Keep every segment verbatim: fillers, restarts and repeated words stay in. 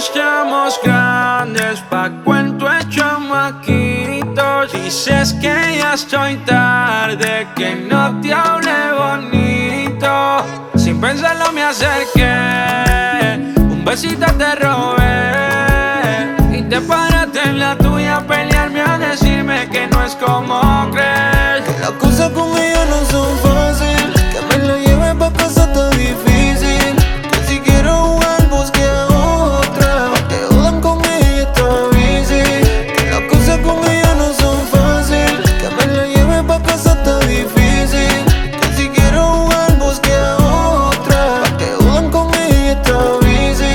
estamos grandes, pa' cuento hecho maquitos. Dices que ya estoy tarde, que no te hablé bonito. Sin pensarlo me acerqué, un besito te robé y te paraste en la tuya a pelearme, a decirme que no es como crees. Que las cosas con ella no son fáciles, que me la lleve pa' casa está difícil. Que si quiero jugar busque a otra, que jodan con ella está busy. Que las cosas con ella no son fáciles, que me la lleve pa' casa está difícil. Que si quiero jugar busque a otra, que jodan con ella está busy.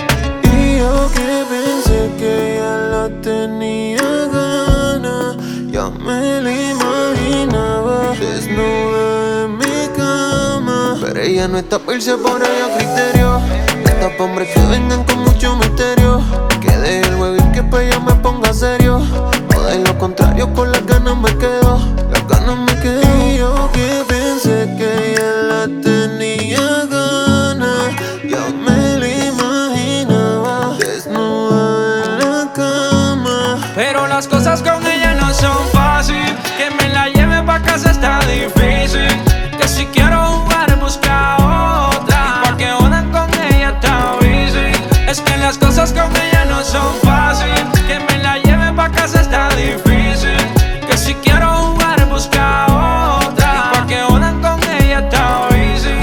Y yo que pensé que ella la tenía ganas, ya me la imaginaba desnuda en mi cama. Pero ella no está pa' irse por ahí a criterio, está pa' hombres que vengan con mucho misterio. Que deje el juego y que pa' ella me ponga serio, o de lo contrario con las ganas me quedo, las ganas me quedo. Y yo que pensé que ella la tenía ganas, ya me la imaginaba desnuda en la cama. Pero las cosas con ella no son fáciles, que me la lleve pa' casa está difícil. Que si quiero jugar busca otra, y pa' que jodan con ella está busy. Es que las cosas con ella no son fáciles, que me la lleve pa' casa está difícil. Que si quiero jugar busca otra, y pa' que jodan con ella está busy.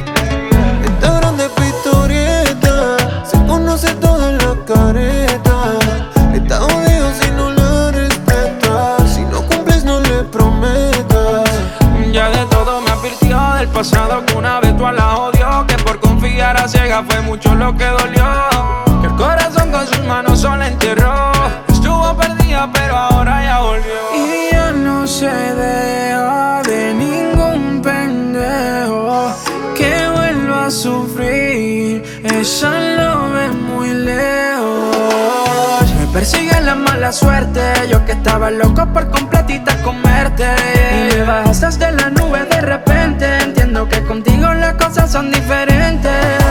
Esta grande pistorieta se conoce toda la careta. Está jodido si no la respetas, si no cumples no le prometas. Ya de todo me advirtió del pasado, que una vez tú a la odió, que por confiar a ciegas fue mucho lo que dolió. Que el corazón con sus manos sola enterró, estuvo perdida pero ahora ya volvió. Y ya no se deja de ningún pendejo que vuelva a sufrir, esa lo ve muy lejos. Me persigue la mala suerte, yo que estaba loco por completita comerte. Y me bajaste de la nube de repente, entiendo que contigo las cosas son diferentes.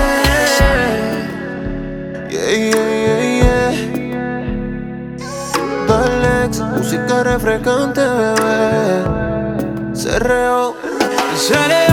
Yeah, yeah, yeah, yeah. Dalex, música refrescante, bebé. Cerreo. Seré